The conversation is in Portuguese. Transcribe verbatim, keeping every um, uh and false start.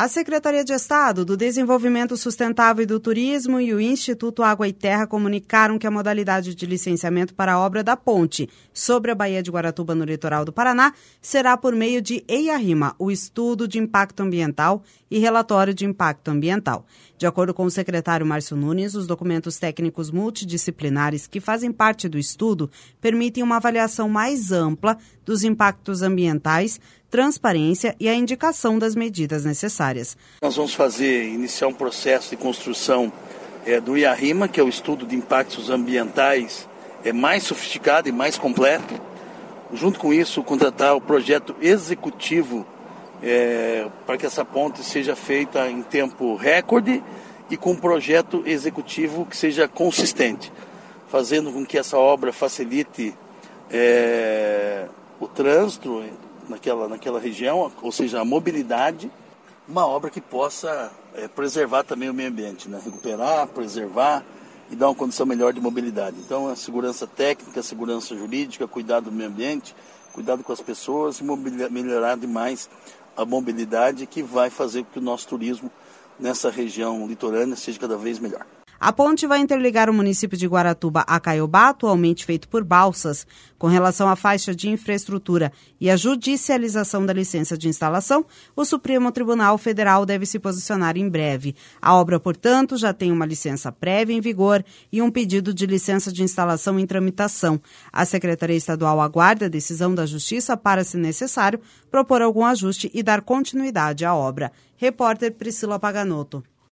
A Secretaria de Estado do Desenvolvimento Sustentável e do Turismo e o Instituto Água e Terra comunicaram que a modalidade de licenciamento para a obra da ponte sobre a Baía de Guaratuba no litoral do Paraná será por meio de EIA-RIMA, o Estudo de Impacto Ambiental e Relatório de Impacto Ambiental. De acordo com o secretário Márcio Nunes, os documentos técnicos multidisciplinares que fazem parte do estudo permitem uma avaliação mais ampla dos impactos ambientais, transparência e a indicação das medidas necessárias. Nós vamos fazer, iniciar um processo de construção é, do EIA-RIMA, que é o estudo de impactos ambientais é, mais sofisticado e mais completo. Junto com isso, contratar o projeto executivo é, para que essa ponte seja feita em tempo recorde e com um projeto executivo que seja consistente, fazendo com que essa obra facilite é, o trânsito naquela, naquela região, ou seja, a mobilidade, uma obra que possa é, preservar também o meio ambiente, né? Recuperar, preservar e dar uma condição melhor de mobilidade. Então, a segurança técnica, a segurança jurídica, cuidado do meio ambiente, cuidado com as pessoas e melhorar demais a mobilidade, que vai fazer com que o nosso turismo nessa região litorânea seja cada vez melhor. A ponte vai interligar o município de Guaratuba a Caiobá, atualmente feito por balsas. Com relação à faixa de infraestrutura e à judicialização da licença de instalação, o Supremo Tribunal Federal deve se posicionar em breve. A obra, portanto, já tem uma licença prévia em vigor e um pedido de licença de instalação em tramitação. A Secretaria Estadual aguarda a decisão da Justiça para, se necessário, propor algum ajuste e dar continuidade à obra. Repórter Priscila Paganotto.